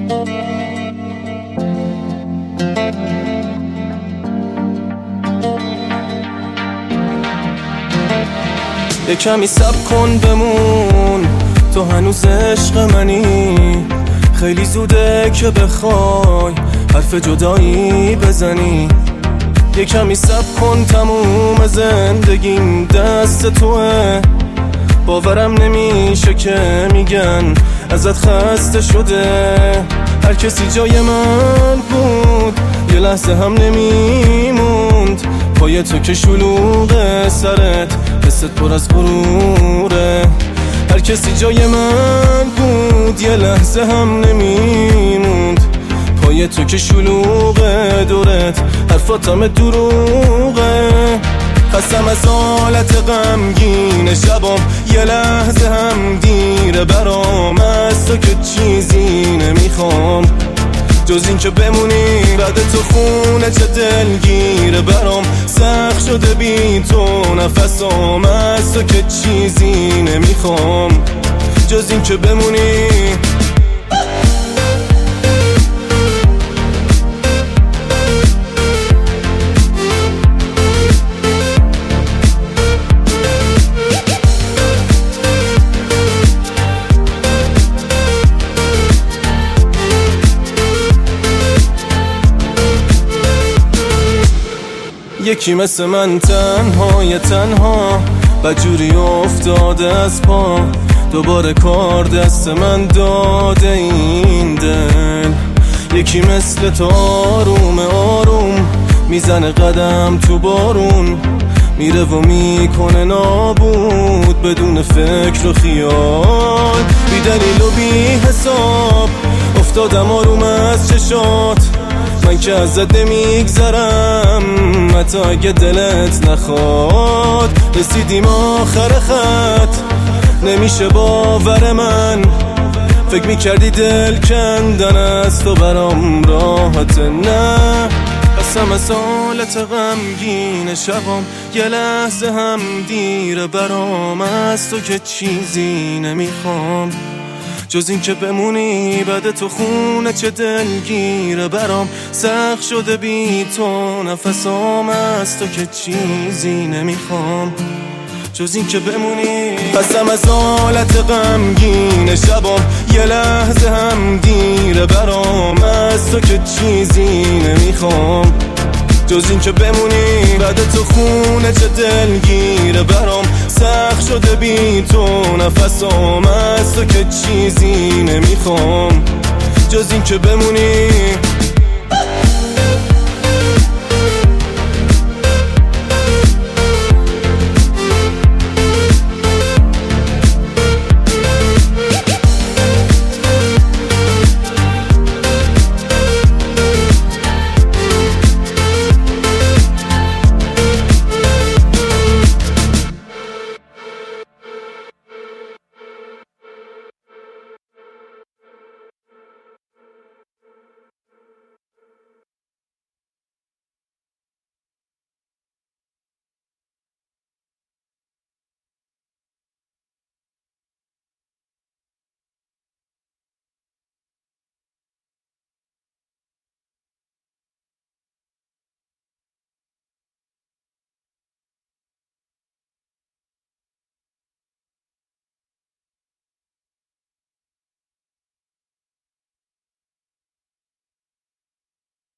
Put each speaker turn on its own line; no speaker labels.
یه کمی صبر کن بمون، تو هنوز عشق منی. خیلی زوده که بخوای حرف جدایی بزنی. یه کمی صبر کن، تموم زندگیم دست توه. باورم نمیشه که میگن ازت خسته شده. هر کسی جای من بود یه لحظه هم نمیموند. پای تو که شلوغه سرت، حست پر از غروره. هر کسی جای من بود یه لحظه هم نمیموند. پای تو که شلوغه دورت، حرفاتم دروغه. خستم از حالت غمگین شبام، یه لحظه هم دیره برام. از تو که چیزی نمیخوام جز این که بمونی بعد تو خونه. چه دلگیره برام، سخت شده بی تو نفسام. از تو که چیزی نمیخوام جز این که بمونی. یکی مثل من تنها بجوری افتاده از پا. دوباره کار دست من داده این دل. یکی مثل تو آروم میزنه قدم تو بارون. میره و میکنه نابود بدون فکر و خیال. بی دلیل و بی حساب افتادم آروم از چشات. من که ازت نمیگذرم حتی اگه دلت نخواد. رسیدیم آخر خط، نمیشه باور من. فکر میکردی دل کندن از تو برام راحت، نه. قسم از حالت غمگین شبام، یه لحظه هم دیره برام. از تو که چیزی نمیخوام جز این که بمونی بعد تو خونه. چه دلگیره برام، سخت شده بی تو نفسام. از تو که چیزی نمیخوام جز این که بمونی. قسم از حالت غمگین شبام، یه لحظه هم دیره برام. از تو که چیزی نمیخوام جز این که بمونی بعد تو خونه. چه دلگیره برام، سخت شده بی تو نفسام. از تو که چیزی نمیخوام جز این که بمونی.